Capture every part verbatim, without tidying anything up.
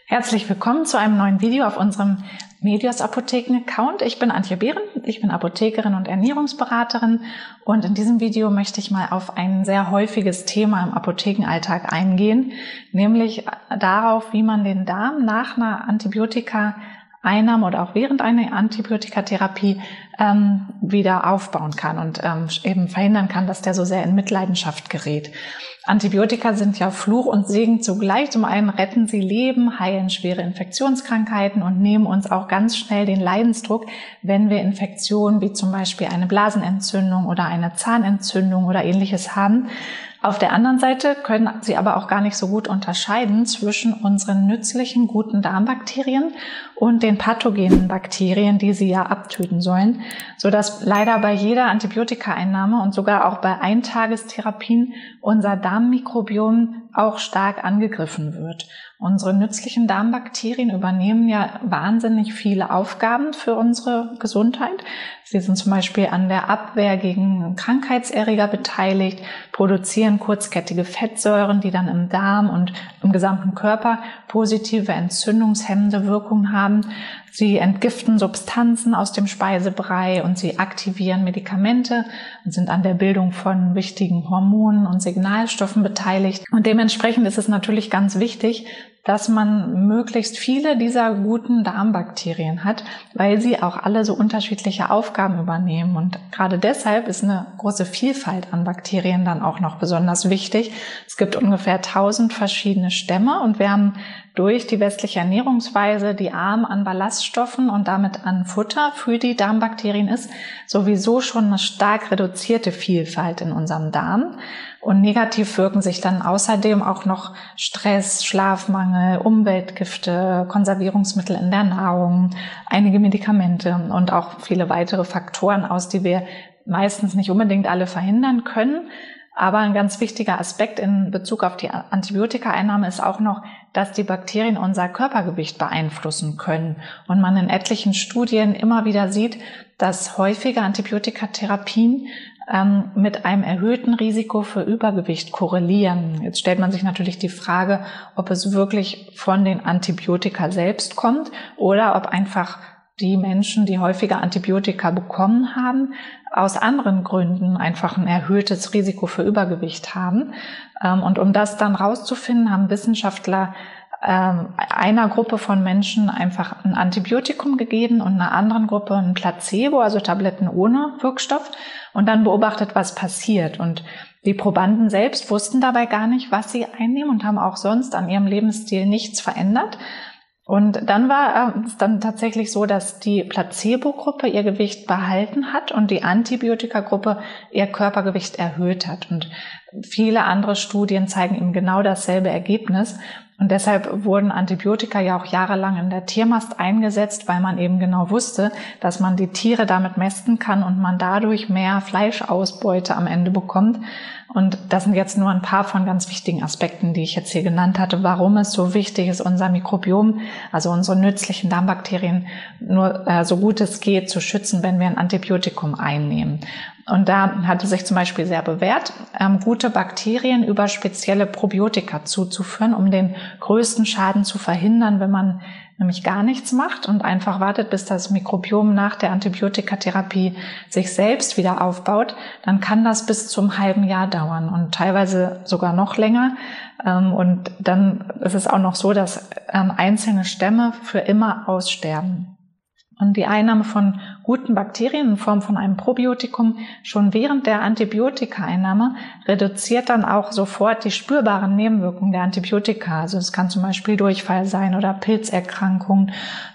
Herzlich willkommen zu einem neuen Video auf unserem Medios Apotheken-Account. Ich bin Antje Behren, ich bin Apothekerin und Ernährungsberaterin und in diesem Video möchte ich mal auf ein sehr häufiges Thema im Apothekenalltag eingehen, nämlich darauf, wie man den Darm nach einer Antibiotika-Einnahme oder auch während einer Antibiotikatherapie ähm, wieder aufbauen kann und ähm, eben verhindern kann, dass der so sehr in Mitleidenschaft gerät. Antibiotika sind ja Fluch und Segen zugleich. Zum einen retten sie Leben, heilen schwere Infektionskrankheiten und nehmen uns auch ganz schnell den Leidensdruck, wenn wir Infektionen wie zum Beispiel eine Blasenentzündung oder eine Zahnentzündung oder Ähnliches haben. Auf der anderen Seite können sie aber auch gar nicht so gut unterscheiden zwischen unseren nützlichen, guten Darmbakterien und den pathogenen Bakterien, die sie ja abtöten sollen, sodass leider bei jeder Antibiotikaeinnahme und sogar auch bei Eintagestherapien unser Darmmikrobiom auch stark angegriffen wird. Unsere nützlichen Darmbakterien übernehmen ja wahnsinnig viele Aufgaben für unsere Gesundheit. Sie sind zum Beispiel an der Abwehr gegen Krankheitserreger beteiligt, produzieren kurzkettige Fettsäuren, die dann im Darm und im gesamten Körper positive entzündungshemmende Wirkung haben. Sie entgiften Substanzen aus dem Speisebrei und sie aktivieren Medikamente und sind an der Bildung von wichtigen Hormonen und Signalstoffen beteiligt. Und dementsprechend ist es natürlich ganz wichtig, dass man möglichst viele dieser guten Darmbakterien hat, weil sie auch alle so unterschiedliche Aufgaben übernehmen. Und gerade deshalb ist eine große Vielfalt an Bakterien dann auch noch besonders wichtig. Es gibt ungefähr tausend verschiedene Stämme und wir haben durch die westliche Ernährungsweise, die arm an Ballaststoffen und damit an Futter für die Darmbakterien ist, sowieso schon eine stark reduzierte Vielfalt in unserem Darm. Und negativ wirken sich dann außerdem auch noch Stress, Schlafmangel, Umweltgifte, Konservierungsmittel in der Nahrung, einige Medikamente und auch viele weitere Faktoren aus, die wir meistens nicht unbedingt alle verhindern können. Aber ein ganz wichtiger Aspekt in Bezug auf die Antibiotikaeinnahme ist auch noch, dass die Bakterien unser Körpergewicht beeinflussen können. Und man in etlichen Studien immer wieder sieht, dass häufige Antibiotikatherapien ähm, mit einem erhöhten Risiko für Übergewicht korrelieren. Jetzt stellt man sich natürlich die Frage, ob es wirklich von den Antibiotika selbst kommt oder ob einfach die Menschen, die häufiger Antibiotika bekommen haben, aus anderen Gründen einfach ein erhöhtes Risiko für Übergewicht haben. Und um das dann rauszufinden, haben Wissenschaftler einer Gruppe von Menschen einfach ein Antibiotikum gegeben und einer anderen Gruppe ein Placebo, also Tabletten ohne Wirkstoff, und dann beobachtet, was passiert. Und die Probanden selbst wussten dabei gar nicht, was sie einnehmen und haben auch sonst an ihrem Lebensstil nichts verändert. Und dann war es dann tatsächlich so, dass die Placebo-Gruppe ihr Gewicht behalten hat und die Antibiotika-Gruppe ihr Körpergewicht erhöht hat. Und viele andere Studien zeigen eben genau dasselbe Ergebnis. Und deshalb wurden Antibiotika ja auch jahrelang in der Tiermast eingesetzt, weil man eben genau wusste, dass man die Tiere damit mästen kann und man dadurch mehr Fleischausbeute am Ende bekommt. Und das sind jetzt nur ein paar von ganz wichtigen Aspekten, die ich jetzt hier genannt hatte, warum es so wichtig ist, unser Mikrobiom, also unsere nützlichen Darmbakterien, nur äh, so gut es geht zu schützen, wenn wir ein Antibiotikum einnehmen. Und da hat es sich zum Beispiel sehr bewährt, ähm, gute Bakterien über spezielle Probiotika zuzuführen, um den größten Schaden zu verhindern, wenn man nämlich gar nichts macht und einfach wartet, bis das Mikrobiom nach der Antibiotikatherapie sich selbst wieder aufbaut, dann kann das bis zum halben Jahr dauern und teilweise sogar noch länger. Und dann ist es auch noch so, dass einzelne Stämme für immer aussterben. Und die Einnahme von guten Bakterien in Form von einem Probiotikum schon während der Antibiotika-Einnahme reduziert dann auch sofort die spürbaren Nebenwirkungen der Antibiotika. Also es kann zum Beispiel Durchfall sein oder Pilzerkrankungen.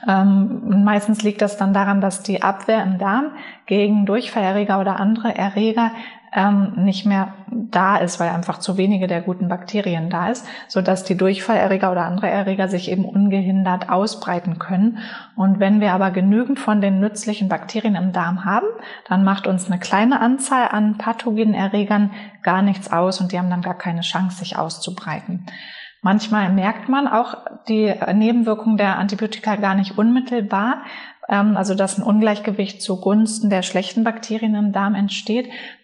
Ähm, meistens liegt das dann daran, dass die Abwehr im Darm gegen Durchfallerreger oder andere Erreger ähm, nicht mehr da ist, weil einfach zu wenige der guten Bakterien da ist, sodass die Durchfallerreger oder andere Erreger sich eben ungehindert ausbreiten können. Und wenn wir aber genügend von den nützlichen Bakterien im Darm haben, dann macht uns eine kleine Anzahl an pathogenen Erregern gar nichts aus und die haben dann gar keine Chance, sich auszubreiten. Manchmal merkt man auch die Nebenwirkungen der Antibiotika gar nicht unmittelbar, also dass ein Ungleichgewicht zugunsten der schlechten Bakterien im Darm entsteht.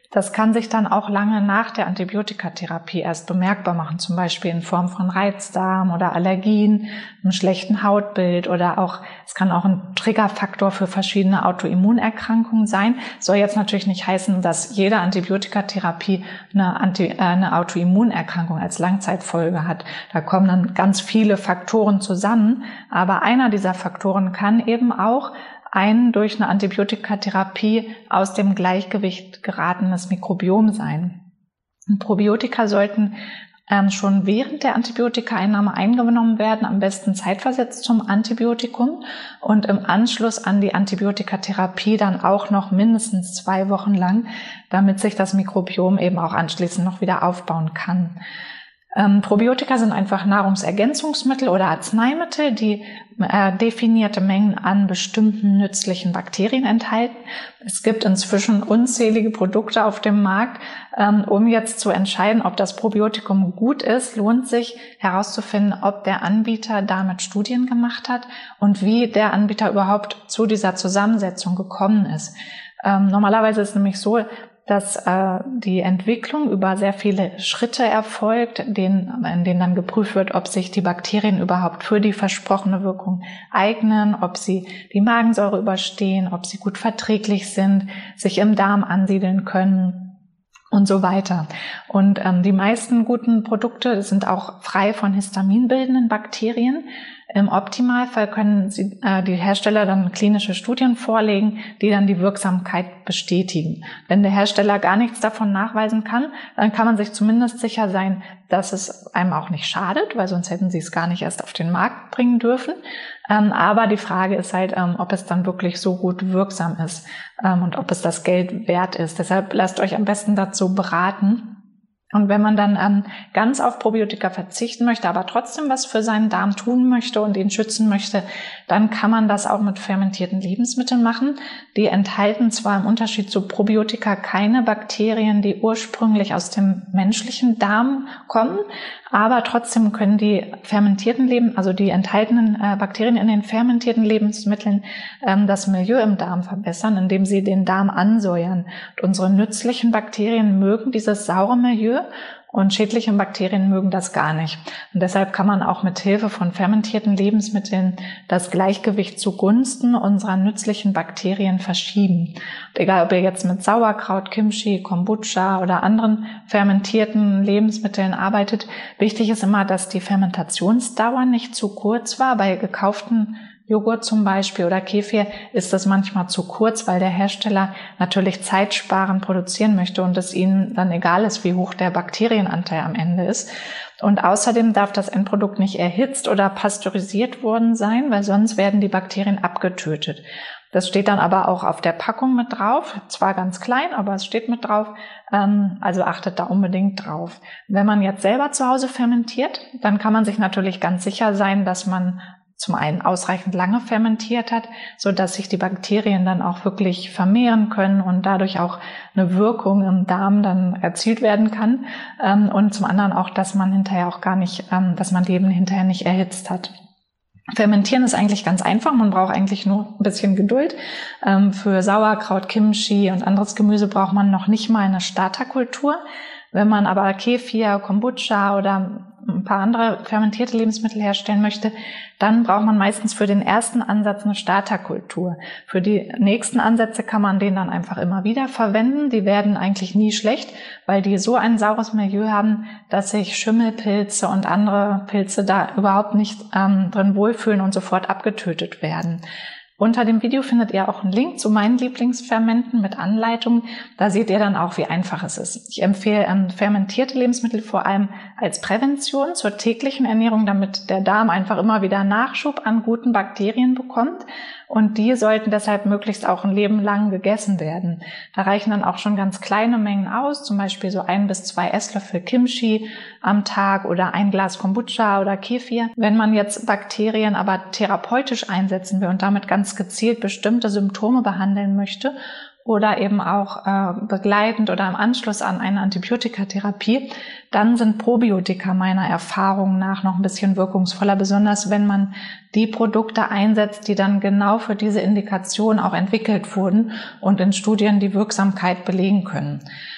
Das kann sich dann auch lange nach der Antibiotikatherapie erst bemerkbar machen, zum Beispiel in Form von Reizdarm oder Allergien, einem schlechten Hautbild oder auch, es kann auch ein Triggerfaktor für verschiedene Autoimmunerkrankungen sein. Soll jetzt natürlich nicht heißen, dass jede Antibiotikatherapie eine, Anti, äh, eine Autoimmunerkrankung als Langzeitfolge hat. Da kommen dann ganz viele Faktoren zusammen, aber einer dieser Faktoren kann eben auch ein durch eine Antibiotikatherapie aus dem Gleichgewicht geratenes Mikrobiom sein. Und Probiotika sollten ähm, schon während der Antibiotikaeinnahme eingenommen werden, am besten zeitversetzt zum Antibiotikum und im Anschluss an die Antibiotikatherapie dann auch noch mindestens zwei Wochen lang, damit sich das Mikrobiom eben auch anschließend noch wieder aufbauen kann. Ähm, Probiotika sind einfach Nahrungsergänzungsmittel oder Arzneimittel, die äh, definierte Mengen an bestimmten nützlichen Bakterien enthalten. Es gibt inzwischen unzählige Produkte auf dem Markt. Ähm, um jetzt zu entscheiden, ob das Probiotikum gut ist, lohnt sich herauszufinden, ob der Anbieter damit Studien gemacht hat und wie der Anbieter überhaupt zu dieser Zusammensetzung gekommen ist. Ähm, normalerweise ist es nämlich so, dass äh, die Entwicklung über sehr viele Schritte erfolgt, denen, in denen dann geprüft wird, ob sich die Bakterien überhaupt für die versprochene Wirkung eignen, ob sie die Magensäure überstehen, ob sie gut verträglich sind, sich im Darm ansiedeln können und so weiter. Und ähm, die meisten guten Produkte sind auch frei von histaminbildenden Bakterien. Im Optimalfall können sie, äh, die Hersteller dann klinische Studien vorlegen, die dann die Wirksamkeit bestätigen. Wenn der Hersteller gar nichts davon nachweisen kann, dann kann man sich zumindest sicher sein, dass es einem auch nicht schadet, weil sonst hätten sie es gar nicht erst auf den Markt bringen dürfen. Ähm, aber die Frage ist halt, ähm, ob es dann wirklich so gut wirksam ist ähm, und ob es das Geld wert ist. Deshalb lasst euch am besten dazu beraten. Und wenn man dann ähm, ganz auf Probiotika verzichten möchte, aber trotzdem was für seinen Darm tun möchte und ihn schützen möchte, dann kann man das auch mit fermentierten Lebensmitteln machen. Die enthalten zwar im Unterschied zu Probiotika keine Bakterien, die ursprünglich aus dem menschlichen Darm kommen, aber trotzdem können die fermentierten Leben, also die enthaltenen äh, Bakterien in den fermentierten Lebensmitteln ähm, das Milieu im Darm verbessern, indem sie den Darm ansäuern. Und unsere nützlichen Bakterien mögen dieses saure Milieu und schädliche Bakterien mögen das gar nicht. Und deshalb kann man auch mit Hilfe von fermentierten Lebensmitteln das Gleichgewicht zugunsten unserer nützlichen Bakterien verschieben. Und egal, ob ihr jetzt mit Sauerkraut, Kimchi, Kombucha oder anderen fermentierten Lebensmitteln arbeitet, wichtig ist immer, dass die Fermentationsdauer nicht zu kurz war. Bei gekauften Joghurt zum Beispiel oder Kefir ist das manchmal zu kurz, weil der Hersteller natürlich zeitsparend produzieren möchte und es ihnen dann egal ist, wie hoch der Bakterienanteil am Ende ist. Und außerdem darf das Endprodukt nicht erhitzt oder pasteurisiert worden sein, weil sonst werden die Bakterien abgetötet. Das steht dann aber auch auf der Packung mit drauf, zwar ganz klein, aber es steht mit drauf, also achtet da unbedingt drauf. Wenn man jetzt selber zu Hause fermentiert, dann kann man sich natürlich ganz sicher sein, dass man zum einen ausreichend lange fermentiert hat, so dass sich die Bakterien dann auch wirklich vermehren können und dadurch auch eine Wirkung im Darm dann erzielt werden kann. Und zum anderen auch, dass man hinterher auch gar nicht, dass man die eben hinterher nicht erhitzt hat. Fermentieren ist eigentlich ganz einfach. Man braucht eigentlich nur ein bisschen Geduld. Für Sauerkraut, Kimchi und anderes Gemüse braucht man noch nicht mal eine Starterkultur. Wenn man aber Kefir, Kombucha oder ein paar andere fermentierte Lebensmittel herstellen möchte, dann braucht man meistens für den ersten Ansatz eine Starterkultur. Für die nächsten Ansätze kann man den dann einfach immer wieder verwenden. Die werden eigentlich nie schlecht, weil die so ein saures Milieu haben, dass sich Schimmelpilze und andere Pilze da überhaupt nicht ähm, drin wohlfühlen und sofort abgetötet werden. Unter dem Video findet ihr auch einen Link zu meinen Lieblingsfermenten mit Anleitungen. Da seht ihr dann auch, wie einfach es ist. Ich empfehle ähm, fermentierte Lebensmittel vor allem als Prävention zur täglichen Ernährung, damit der Darm einfach immer wieder Nachschub an guten Bakterien bekommt. Und die sollten deshalb möglichst auch ein Leben lang gegessen werden. Da reichen dann auch schon ganz kleine Mengen aus, zum Beispiel so ein bis zwei Esslöffel Kimchi am Tag oder ein Glas Kombucha oder Kefir. Wenn man jetzt Bakterien aber therapeutisch einsetzen will und damit ganz gezielt bestimmte Symptome behandeln möchte oder eben auch äh, begleitend oder im Anschluss an eine Antibiotikatherapie, dann sind Probiotika meiner Erfahrung nach noch ein bisschen wirkungsvoller, besonders wenn man die Produkte einsetzt, die dann genau für diese Indikation auch entwickelt wurden und in Studien die Wirksamkeit belegen können.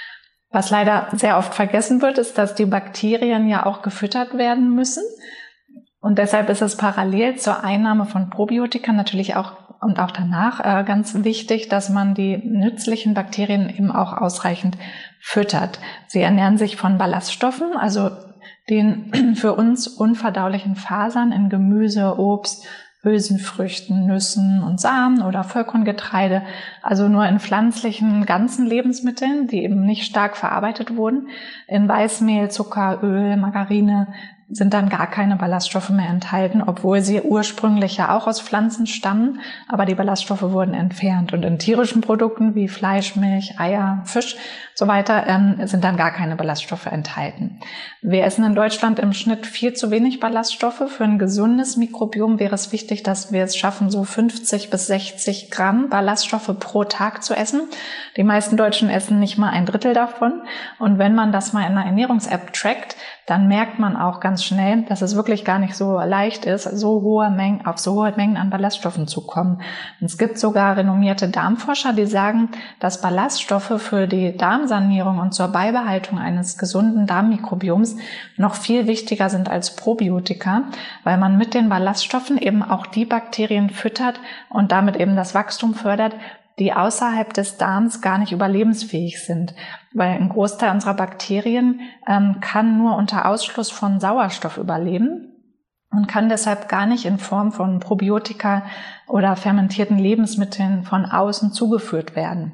Was leider sehr oft vergessen wird, ist, dass die Bakterien ja auch gefüttert werden müssen. Und deshalb ist es parallel zur Einnahme von Probiotika natürlich auch und auch danach äh, ganz wichtig, dass man die nützlichen Bakterien eben auch ausreichend füttert. Sie ernähren sich von Ballaststoffen, also den für uns unverdaulichen Fasern in Gemüse, Obst, Hülsenfrüchten, Nüssen und Samen oder Vollkorngetreide, also nur in pflanzlichen ganzen Lebensmitteln, die eben nicht stark verarbeitet wurden. In Weißmehl, Zucker, Öl, Margarine sind dann gar keine Ballaststoffe mehr enthalten, obwohl sie ursprünglich ja auch aus Pflanzen stammen, aber die Ballaststoffe wurden entfernt. Und in tierischen Produkten wie Fleisch, Milch, Eier, Fisch so weiter ähm, sind dann gar keine Ballaststoffe enthalten. Wir essen in Deutschland im Schnitt viel zu wenig Ballaststoffe. Für ein gesundes Mikrobiom wäre es wichtig, dass wir es schaffen, so fünfzig bis sechzig Gramm Ballaststoffe pro Tag zu essen. Die meisten Deutschen essen nicht mal ein Drittel davon. Und wenn man das mal in einer Ernährungs-App trackt, dann merkt man auch ganz schnell, dass es wirklich gar nicht so leicht ist, so hohe Mengen, auf so hohe Mengen an Ballaststoffen zu kommen. Und es gibt sogar renommierte Darmforscher, die sagen, dass Ballaststoffe für die Darmsanierung und zur Beibehaltung eines gesunden Darmmikrobioms noch viel wichtiger sind als Probiotika, weil man mit den Ballaststoffen eben auch die Bakterien füttert und damit eben das Wachstum fördert, die außerhalb des Darms gar nicht überlebensfähig sind. Weil ein Großteil unserer Bakterien ähm, kann nur unter Ausschluss von Sauerstoff überleben und kann deshalb gar nicht in Form von Probiotika oder fermentierten Lebensmitteln von außen zugeführt werden.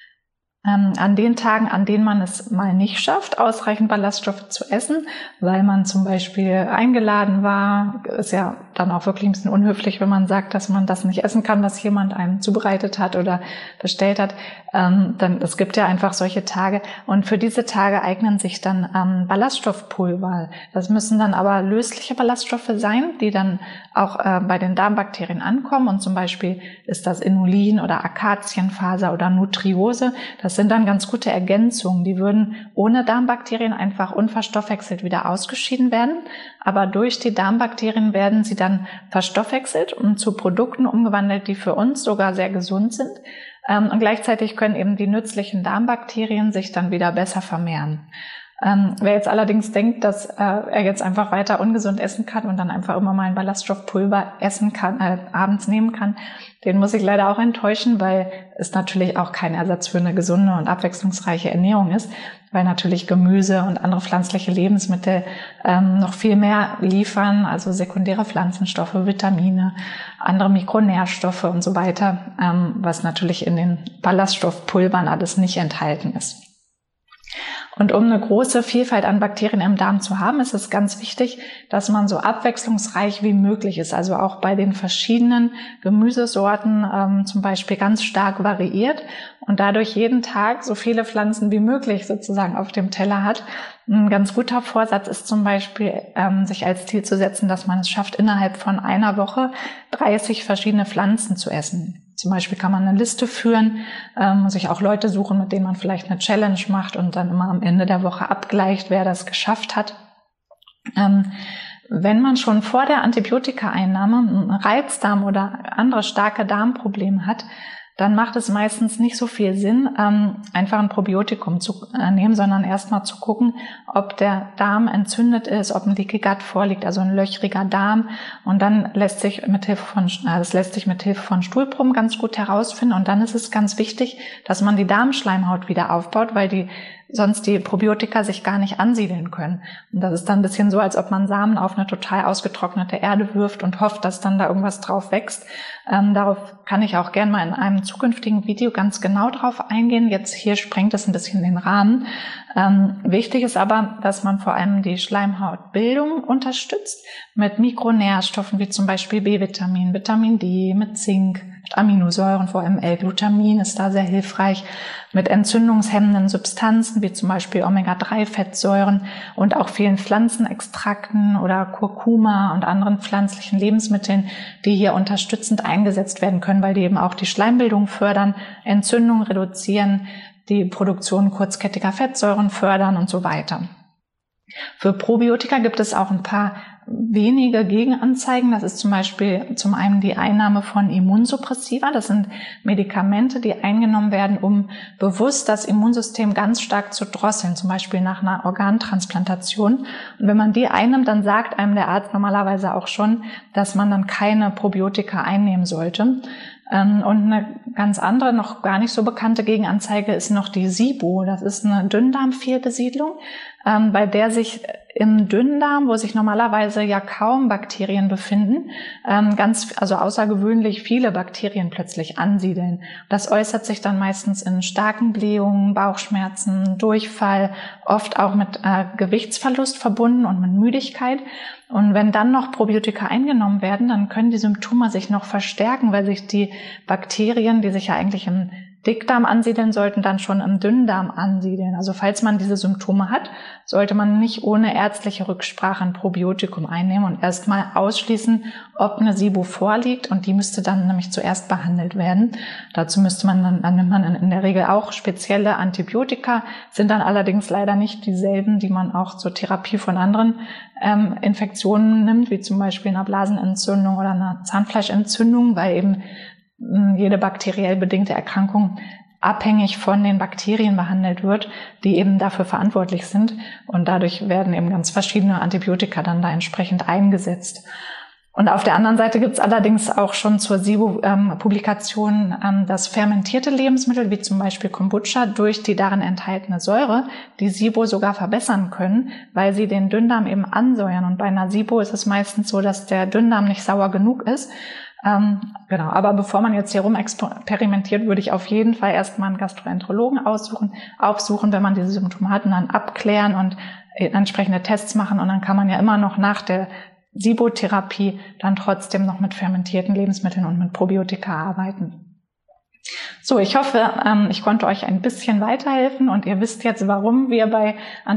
Ähm, an den Tagen, an denen man es mal nicht schafft, ausreichend Ballaststoffe zu essen, weil man zum Beispiel eingeladen war, ist ja dann auch wirklich ein bisschen unhöflich, wenn man sagt, dass man das nicht essen kann, was jemand einem zubereitet hat oder bestellt hat. Ähm, dann, es gibt ja einfach solche Tage. Und für diese Tage eignen sich dann ähm, Ballaststoffpulver. Das müssen dann aber lösliche Ballaststoffe sein, die dann auch äh, bei den Darmbakterien ankommen. Und zum Beispiel ist das Inulin oder Akazienfaser oder Nutriose. Das sind dann ganz gute Ergänzungen. Die würden ohne Darmbakterien einfach unverstoffwechselt wieder ausgeschieden werden. Aber durch die Darmbakterien werden sie dann verstoffwechselt und zu Produkten umgewandelt, die für uns sogar sehr gesund sind. Und gleichzeitig können eben die nützlichen Darmbakterien sich dann wieder besser vermehren. Ähm, wer jetzt allerdings denkt, dass äh, er jetzt einfach weiter ungesund essen kann und dann einfach immer mal ein Ballaststoffpulver essen kann, äh, abends nehmen kann, den muss ich leider auch enttäuschen, weil es natürlich auch kein Ersatz für eine gesunde und abwechslungsreiche Ernährung ist, weil natürlich Gemüse und andere pflanzliche Lebensmittel ähm, noch viel mehr liefern, also sekundäre Pflanzenstoffe, Vitamine, andere Mikronährstoffe und so weiter, ähm, was natürlich in den Ballaststoffpulvern alles nicht enthalten ist. Und um eine große Vielfalt an Bakterien im Darm zu haben, ist es ganz wichtig, dass man so abwechslungsreich wie möglich ist. Also auch bei den verschiedenen Gemüsesorten ähm, zum Beispiel ganz stark variiert und dadurch jeden Tag so viele Pflanzen wie möglich sozusagen auf dem Teller hat. Ein ganz guter Vorsatz ist zum Beispiel, ähm, sich als Ziel zu setzen, dass man es schafft, innerhalb von einer Woche dreißig verschiedene Pflanzen zu essen. Zum Beispiel kann man eine Liste führen, ähm, sich auch Leute suchen, mit denen man vielleicht eine Challenge macht und dann immer am Ende der Woche abgleicht, wer das geschafft hat. Ähm, wenn man schon vor der Antibiotikaeinnahme einen Reizdarm oder andere starke Darmprobleme hat, dann macht es meistens nicht so viel Sinn, ähm, einfach ein Probiotikum zu äh, nehmen, sondern erstmal zu gucken, ob der Darm entzündet ist, ob ein Leaky Gut vorliegt, also ein löchriger Darm. Und dann lässt sich mit Hilfe von, äh, das lässt sich mit Hilfe von Stuhlproben ganz gut herausfinden. Und dann ist es ganz wichtig, dass man die Darmschleimhaut wieder aufbaut, weil die sonst die Probiotika sich gar nicht ansiedeln können. Und das ist dann ein bisschen so, als ob man Samen auf eine total ausgetrocknete Erde wirft und hofft, dass dann da irgendwas drauf wächst. Ähm, darauf kann ich auch gerne mal in einem zukünftigen Video ganz genau drauf eingehen. Jetzt hier sprengt es ein bisschen den Rahmen. Ähm, wichtig ist aber, dass man vor allem die Schleimhautbildung unterstützt mit Mikronährstoffen wie zum Beispiel B-Vitamin, Vitamin D, mit Zink, mit Aminosäuren, vor allem L-Glutamin ist da sehr hilfreich, mit entzündungshemmenden Substanzen wie zum Beispiel Omega drei Fettsäuren und auch vielen Pflanzenextrakten oder Kurkuma und anderen pflanzlichen Lebensmitteln, die hier unterstützend eingesetzt werden können, weil die eben auch die Schleimbildung fördern, Entzündung reduzieren, die Produktion kurzkettiger Fettsäuren fördern und so weiter. Für Probiotika gibt es auch ein paar wenige Gegenanzeigen. Das ist zum Beispiel zum einen die Einnahme von Immunsuppressiva. Das sind Medikamente, die eingenommen werden, um bewusst das Immunsystem ganz stark zu drosseln, zum Beispiel nach einer Organtransplantation. Und wenn man die einnimmt, dann sagt einem der Arzt normalerweise auch schon, dass man dann keine Probiotika einnehmen sollte. Und eine ganz andere, noch gar nicht so bekannte Gegenanzeige ist noch die SIBO. Das ist eine Dünndarmfehlbesiedlung, bei der sich im Dünndarm, wo sich normalerweise ja kaum Bakterien befinden, ganz, also außergewöhnlich viele Bakterien plötzlich ansiedeln. Das äußert sich dann meistens in starken Blähungen, Bauchschmerzen, Durchfall, oft auch mit äh, Gewichtsverlust verbunden und mit Müdigkeit. Und wenn dann noch Probiotika eingenommen werden, dann können die Symptome sich noch verstärken, weil sich die Bakterien, die sich ja eigentlich im Dickdarm ansiedeln sollten, dann schon im Dünndarm ansiedeln. Also falls man diese Symptome hat, sollte man nicht ohne ärztliche Rücksprache ein Probiotikum einnehmen und erstmal ausschließen, ob eine SIBO vorliegt, und die müsste dann nämlich zuerst behandelt werden. Dazu müsste man dann, dann nimmt man in der Regel auch spezielle Antibiotika, sind dann allerdings leider nicht dieselben, die man auch zur Therapie von anderen ähm, Infektionen nimmt, wie zum Beispiel einer Blasenentzündung oder einer Zahnfleischentzündung, weil eben jede bakteriell bedingte Erkrankung abhängig von den Bakterien behandelt wird, die eben dafür verantwortlich sind. Und dadurch werden eben ganz verschiedene Antibiotika dann da entsprechend eingesetzt. Und auf der anderen Seite gibt es allerdings auch schon zur SIBO-Publikation, ähm, dass fermentierte Lebensmittel, wie zum Beispiel Kombucha, durch die darin enthaltene Säure die SIBO sogar verbessern können, weil sie den Dünndarm eben ansäuern. Und bei einer SIBO ist es meistens so, dass der Dünndarm nicht sauer genug ist. Ähm, genau, aber bevor man jetzt hier rum experimentiert, würde ich auf jeden Fall erstmal einen Gastroenterologen aussuchen, aufsuchen, wenn man diese Symptome hat, und dann abklären und entsprechende Tests machen. Und dann kann man ja immer noch nach der SIBO-Therapie dann trotzdem noch mit fermentierten Lebensmitteln und mit Probiotika arbeiten. So, ich hoffe, ähm, ich konnte euch ein bisschen weiterhelfen, und ihr wisst jetzt, warum wir bei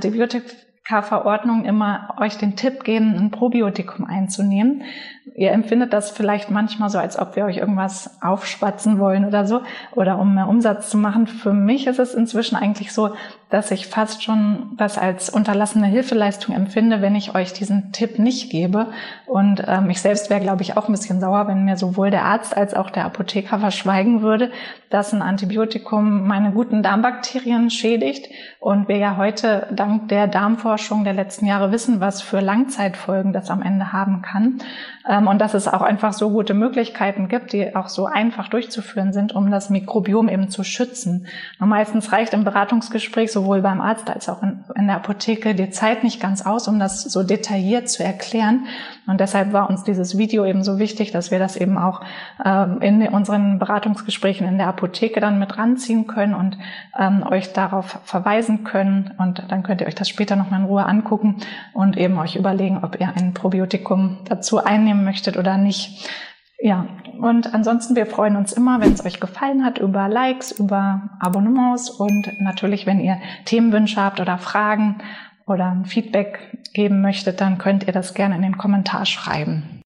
Antibiotika-Verordnungen immer euch den Tipp geben, ein Probiotikum einzunehmen. Ihr empfindet das vielleicht manchmal so, als ob wir euch irgendwas aufschwatzen wollen oder so, oder um mehr Umsatz zu machen. Für mich ist es inzwischen eigentlich so, dass ich fast schon das als unterlassene Hilfeleistung empfinde, wenn ich euch diesen Tipp nicht gebe. Und ähm, ich selbst wäre, glaube ich, auch ein bisschen sauer, wenn mir sowohl der Arzt als auch der Apotheker verschweigen würde, dass ein Antibiotikum meine guten Darmbakterien schädigt. Und wir ja heute dank der Darmforschung der letzten Jahre wissen, was für Langzeitfolgen das am Ende haben kann. Ähm, und dass es auch einfach so gute Möglichkeiten gibt, die auch so einfach durchzuführen sind, um das Mikrobiom eben zu schützen. Und meistens reicht im Beratungsgespräch sowohl beim Arzt als auch in, in der Apotheke die Zeit nicht ganz aus, um das so detailliert zu erklären. Und deshalb war uns dieses Video eben so wichtig, dass wir das eben auch ähm, in unseren Beratungsgesprächen in der Apotheke dann mit ranziehen können und ähm, euch darauf verweisen können. Und dann könnt ihr euch das später nochmal in Ruhe angucken und eben euch überlegen, ob ihr ein Probiotikum dazu einnehmen möchtet oder nicht. Ja, und ansonsten, wir freuen uns immer, wenn es euch gefallen hat, über Likes, über Abonnements, und natürlich, wenn ihr Themenwünsche habt oder Fragen oder ein Feedback geben möchtet, dann könnt ihr das gerne in den Kommentar schreiben.